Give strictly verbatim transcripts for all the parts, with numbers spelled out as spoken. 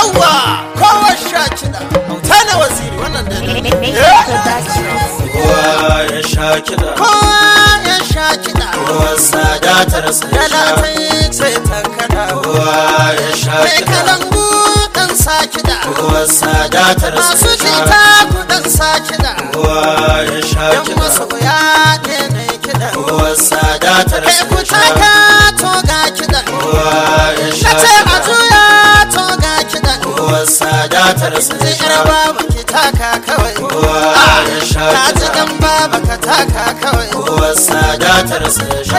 yawa kowa sha kiɗa auta na waziri wannan da kowa ya sha kiɗa kowa ya sha kiɗa kowa sadatar sa ya sha talatai ce ta kada kowa ya sha mai kiɗa kalangu dan sa kiɗa kowa sadatar sa masu ya sha jita ku dan sa kiɗa kowa ya sha yan kiɗa masoya ne na kiɗa kowa sadatar kai sa ku ya sha taka to ga kiɗa kowa ya sha na ce a kiɗa juya to ga kiɗa kowa sadatar sa zai ya yar sha babu ki taka kawai kowa ya sha ka ji kiɗa dan baba ka taka kawai kowa sadatar sa ya sha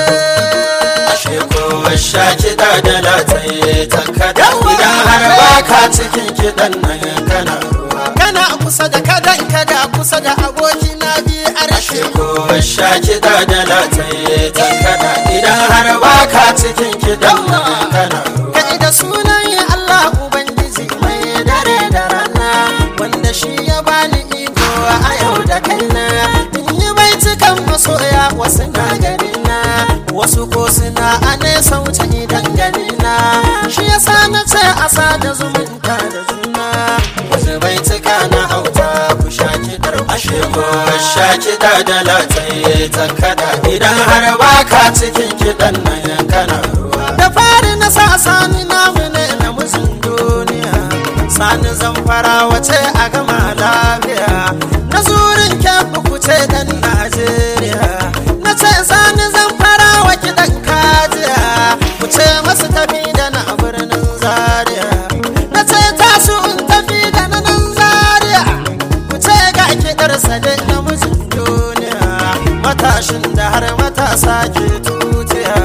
ashe kowa sha kiɗa da lataye ta kada idan har baka cikin kiɗan nan kana ruwa kana kusa da kadan kada kusa da aboki na biyu ashe arshe kowa sha kiɗa da lataye ta kada idan har baka cikin kiɗan nan kana ruwa kai da sunan Allah ubangiji mai dare da rana wanda shi ya bani iko a yau da kaina in yi baitukan masoya wasu na gari na wasu ko suna a nesa wuce idan gari na shi yasa na ce a sada zumunta da juna wasu baituka na auta ku sha kiɗar ashe kowa sha kiɗa da lataye ta kada idan har baka cikin kiɗan nan kana ruwa da fari na sa sani namu ne na musun duniya sani zamfara wace a gama lafiya na zurin kyabu kuce dan Najeriya na ce sani zamfara wa kiɗan kajiya kuce masu tafi da na birnin Zaria na ce tasu in tafi da na nan Zaria kuce ga kiɗarsa dai na musun duniya matashin da har matasa ke tutiya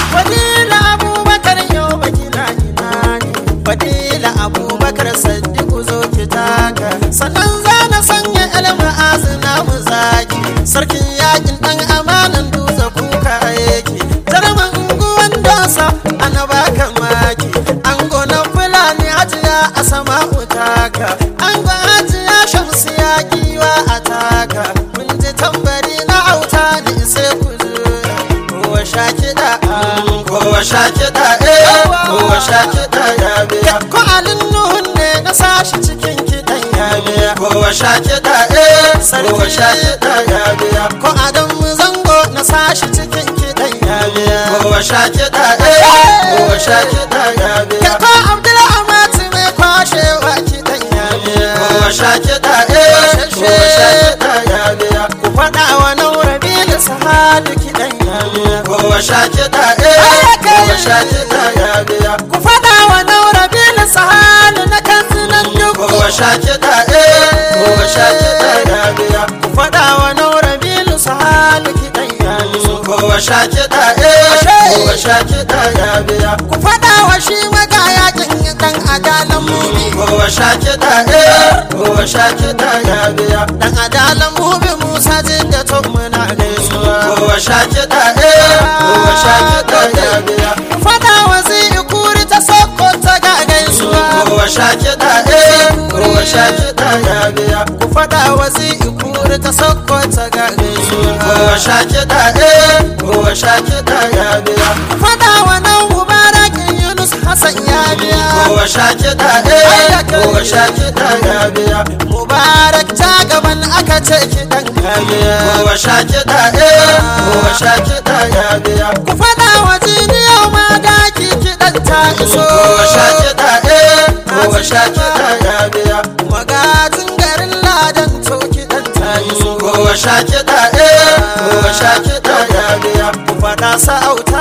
Fadila Abubakar yau bakina ina ne Fadila Abubakar Saddiku zo ki taka sannan za na sanya alma'azu na mu zaki sarkin yakin dan amanan dutse kuka yake jarman unguwan dosa ana baka maki an gona fulani hajiya a sama utaka an ga hajiya shamsiya giwa a taka mun ji tambari na auta ne sai ku zo kowa sha kiɗa kowa sha kiɗa eh kowa sha kiɗa ya biya ko alin nuhun ne na sashi cikin kiɗan ya biya kowa sha kiɗa eh kowa sha kiɗa ya biya ko adam zango na sashi cikin kiɗan ya biya kowa sha kiɗa eh kowa sha kiɗa ya biya ko abdul amati mai kwashewa kiɗan ya biya kowa sha kiɗa eh kowa sha kiɗa ya biya ku faɗa wa naura bilu sahadu kiɗan ya biya kowa sha kiɗa eh kowa sha kiɗa ya biya ku faɗa wa naura bilu sahadu na kansunan duk kowa sha kiɗa eh kowa sha kiɗa ya biya ku faɗa wa naura bilu sahadu kiɗan ya biya kowa sha kiɗa eh kowa sha kiɗa ya biya ku faɗa wa shi magayakin dan adalan mubi kowa sha kiɗa eh kowa sha kiɗa ya biya dan adalan mubi musa jinda to muna gaisuwa kowa sha kiɗa eh kowa sha kiɗa ya biya ku faɗa wa zai kuri ta sokko ta ga gaisuwa kowa sha kiɗa eh kowa sha kiɗa ya biya ku faɗa wa zai kuri ta sokko ta ga gaisuwa kowa sha kiɗa eh kowa sha kiɗa ya biya ku faɗa wa nan mubarakin yunus hassan ya biya kowa sha kiɗa eh kowa sha kiɗa ya biya mubarak ta gaban aka ce kiɗan ka biya kowa sha kiɗa eh kowa sha kiɗa ya biya ku faɗa wa jiniyar ma daki kiɗan ta iso kowa sha kiɗa eh kowa sha kiɗa ya biya magajin garin ladan to kiɗan ta iso kowa sha kiɗa eh kowa sha kiɗa ya biya ku faɗa sa'auta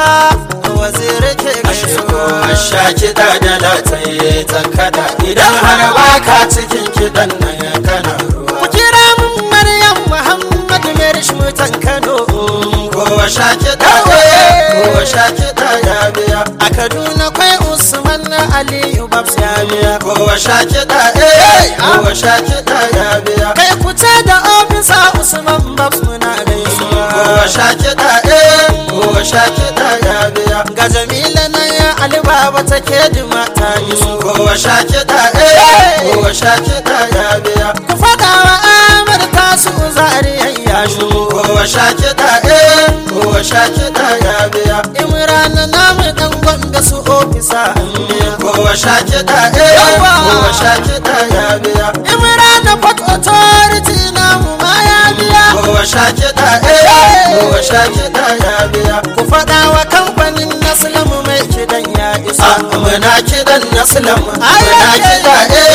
waziri ke gaisuwa kowa sha kiɗa da lataye ta kada idan har baka cikin kiɗan nan kana ruwa ku kira mun maryam muhammadu merish mutan kano kowa sha kiɗa eh kowa sha kiɗa ya biya a kaduna kwai usman aliyu babs ya biya kowa sha kiɗa eh kowa sha kiɗa ya biya kai ku ce da ofisa usman babs muna gaisuwa kowa sha kiɗa eh kowa sha kiɗa ya biya ga jamila na ya alibaba take dima ta iso kowa sha kiɗa eh kowa sha kiɗa ya biya ku faɗa wa amir tasu zariyan ya shigo kowa sha kiɗa eh kowa sha kiɗa ya biya imran namu dan gwamga su ofisa an biya kowa kowa sha kiɗa eh kowa sha kiɗa ya biya Imran Port Authority namu ma ya biya kowa sha kiɗa eh kowa sha kiɗa ya biya ku faɗa wa kamfanin Naslam mai kiɗan ya isa muna kiɗan Naslam muna kiɗa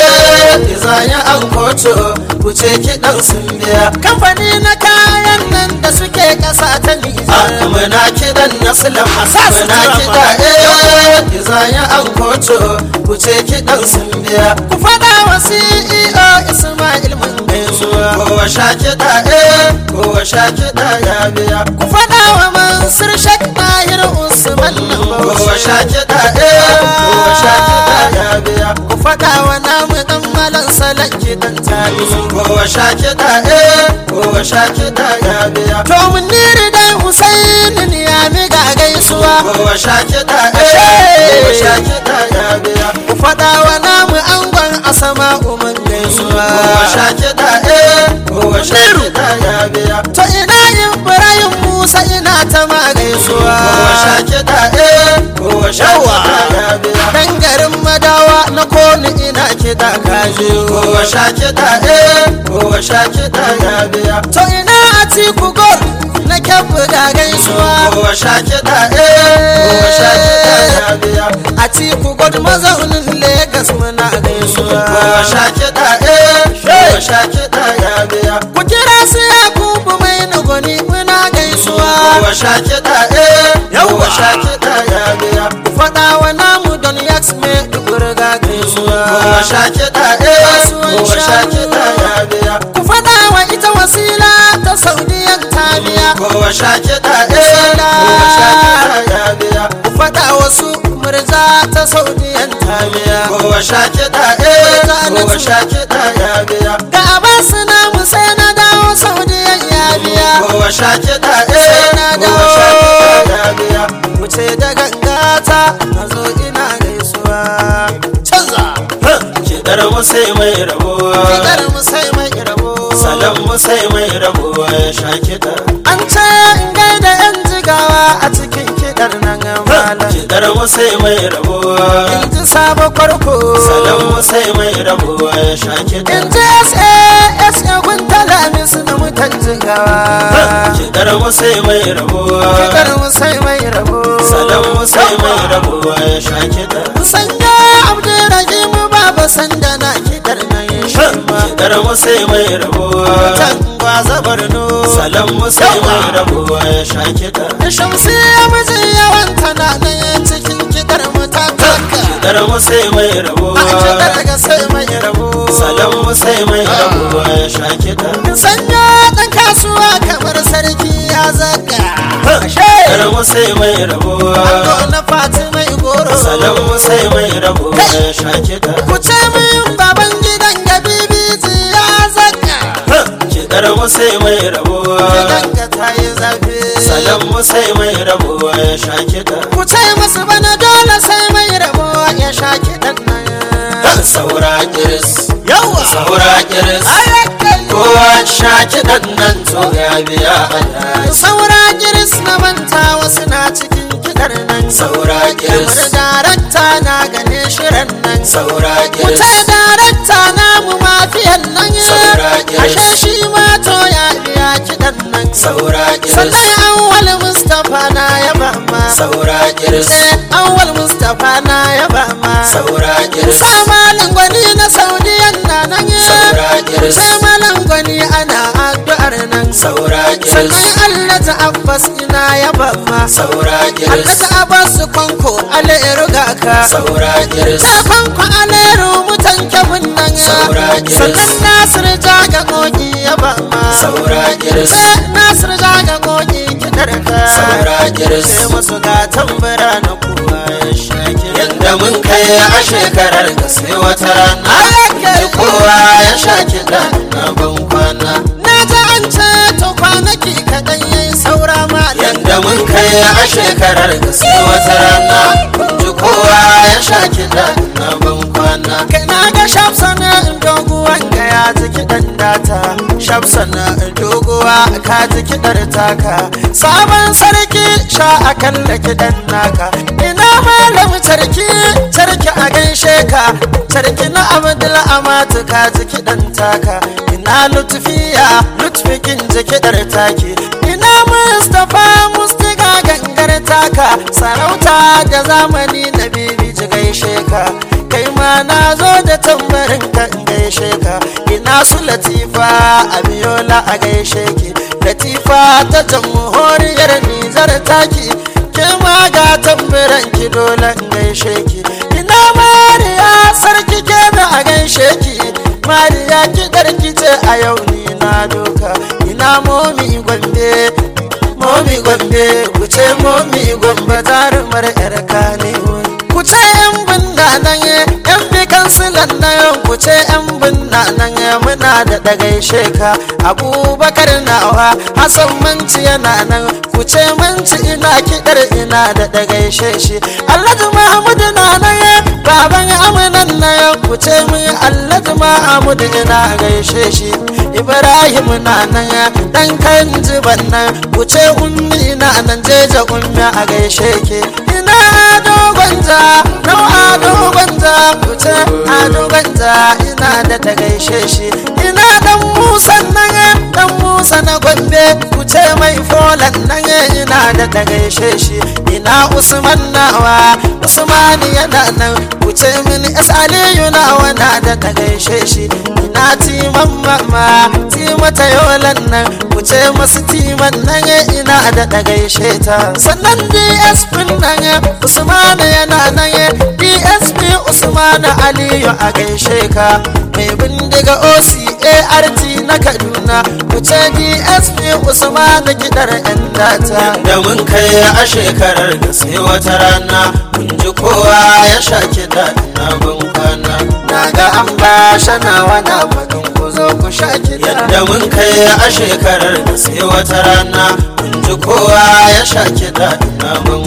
eh iza ya an koto ku ce kiɗan sun biya kamfani na kayan nan da suke ƙasa ta Nijar muna kiɗan Naslam muna kiɗa eh iza ya an koto ku ce kiɗan sun biya ku faɗa wa C E O Ismail mun gaisuwa kowa sha kiɗa eh kowa sha kiɗa ya biya ku faɗa wa Mansur Sheikh Tahir Usman kowa sha kiɗa eh kowa sha kiɗa ya biya ku faɗa wa namu dan malan salan kiɗan talisu kowa sha kiɗa eh kowa sha kiɗa ya biya to mun niri dan Husainin ya mi ga gaisuwa kowa sha kiɗa eh kowa sha kiɗa ya biya ku faɗa wa namu angon Asama umman gaisuwa kowa sha kiɗa eh kowa sha kiɗa ya biya to ina Ibrahim Musa ina ta ma gaisuwa kowa sha kiɗa eh kowa sha kiɗa ya biya dan garin Madawa na koni ina kiɗa kaje kowa sha kiɗa eh kowa sha kiɗa ya biya to ina Atiku Gold na kyabu ga gaisuwa kowa sha kiɗa eh kowa sha kiɗa ya biya Atiku Gold mazaunin Lagos muna gaisuwa kowa sha kiɗa eh kowa sha kiɗa ya biya ku kira su Yakubu mai nagoni muna gaisuwa kowa sha kiɗa eh kowa sha kiɗa ya biya ku faɗa wa namu don yaks me dugurga gaisuwa kowa sha kiɗa eh kowa sha kiɗa ya biya ku faɗa wa ita wasila ta Saudiyan tabiya kowa sha kiɗa eh kowa sha kiɗa ya biya ku faɗa wasu murza ta Saudiyan tabiya kowa sha kiɗa eh kowa sha kiɗa ya biya ga Abbas namu sai na dawo Saudiyan ya biya kowa sha kiɗa eh kowa sha kiɗa ya biya mu ce da gangata na zo ina gaisuwa canza kiɗar mu sai mai rabo kiɗar mu sai mai rabo salam mu sai mai rabo ya sha kiɗa an ce in gaida yan jigawa a cikin kiɗar nan malam kiɗar mu sai mai rabo in ji sabo farko salam mu sai mai rabo ya sha kiɗa in ji S A S A guntala misu na mutan jigawa kiɗar mu sai mai rabo kiɗar mu sai mai rabo salam mu sai mai rabo ya sha kiɗa sanya Abdurrahim baba sanda na kiɗar nan shi ma kiɗar mu sai mai rabo tan gwaza Borno salam mu sai mai rabo ya sha kiɗa Shamsi miji yawan tana nan cikin kiɗar mu ta taka kiɗar mu sai mai rabo a kiɗar ga sai mai rabo salam mu sai mai rabo ya sha kiɗa sanya dan kasuwa kamar sarki ya zaka kiɗar mu sai mai rabo Ango na Fatima Igoro salam mu sai mai rabo ya sha kiɗa ku ce min baban gidan ga bibiji ya zaka kiɗar mu sai mai rabo gidan ga tayi zafi salam mu sai mai rabo ya sha kiɗa ku ce musu bana dole sai mai rabo ya sha kiɗan nan saura kiris yawa saura kiris ayyakan kowa sha kiɗan nan to ya biya Allah saura giris na manta wasu na cikin kiɗar nan saura kiris kamar darakta na gane shirin nan saura kiris wuce darakta na mu mafiyan nan Saura kiris. ashe shi ma to ya biya kiɗan nan saura kiris sannan awwal Mustapha na yaba ma saura kiris sai awwal Mustapha na yaba ma saura kiris sa malam gwani na Saudiyan na nan saura kiris sai malam gwani ana addu'ar nan saura kiris sannan Allah ta Abbas ina yaba ma saura Allah kiris ta Abbas kwanko alairu ga ka saura kiris ta kwanko alairu mutan kebun nan Saura kiris. sannan Nasir jaga koki yaba ma saura kiris sai Nasir jaga koki kidar ka saura kiris sai masu ga tambara na kowa ya shake yanda mun kai a shekarar ka sai wata rana da kowa ya sha kiɗa na ban kwana na ji an ce to kwanaki kaɗan yayi saura ma yanda mun kai a shekarar ka sai wata rana ji kowa ya sha kiɗa na ban kwana kai na ga shafsana in doguwan ga ya ji kiɗan data shafsana in doguwa ka ji kiɗar taka sabon sarki sha akan da kiɗan naka ina malam sarki sarki a gaishe ka sarki na abdul amatu ka ji kiɗan taka ina lutfiya lutfikin ji kiɗar taki ina mustapha mustiga gangar taka sarauta da zamani na bibi ji gaishe ka kai ma na zo da tambarin ka in gaishe ka ina su latifa a biyola a gaishe ki latifa ta jamhuriyar nijar taki ke ma ga tambarin ki dole in gaishe ki ina mariya sarki ke da a gaishe ki mariya ki darki ce a yau ni na doka ina momi gombe momi gombe ku ce momi gombe zarumar yar kanewa ku ce yan binna nan yan bi kansilan nan ku ce yan binna nan muna da dagaishe ka abubakar nawa hasan manci yana nan ku ce manci ina kidar ina da dagaishe shi alhaji mahmud na nan baban amanan nan ku ce min alhaji mahmud ina gaishe shi ibrahim na nan dan kan jiban nan ku ce ummi na nan jeje ummi a gaishe ke ina dogon ja nau ado gwanja kuce ado gwanja ina da ta gaishe shi ina dan musa nan dan musa na gombe kuce mai folan nan ina da ta gaishe shi ina usman nawa usmani yana nan kuce min asaliyu nawa na da ta gaishe shi ina timan mama timata yolan nan kuce masu timan nan ina da ta gaishe ta sannan dsp nan usmani yana nan D S P Usman Aliyu a gaishe ka mai bindiga O C A R T na Kaduna wuce D S P Usman gidar yan data da mun kai a shekarar da sai wata rana mun ji kowa ya sha kiɗa na bankwana na ga an ba shana wana fadin ku zo ku sha kiɗa yadda mun kai a shekarar da sai wata rana mun ji kowa ya sha kiɗa na bankwana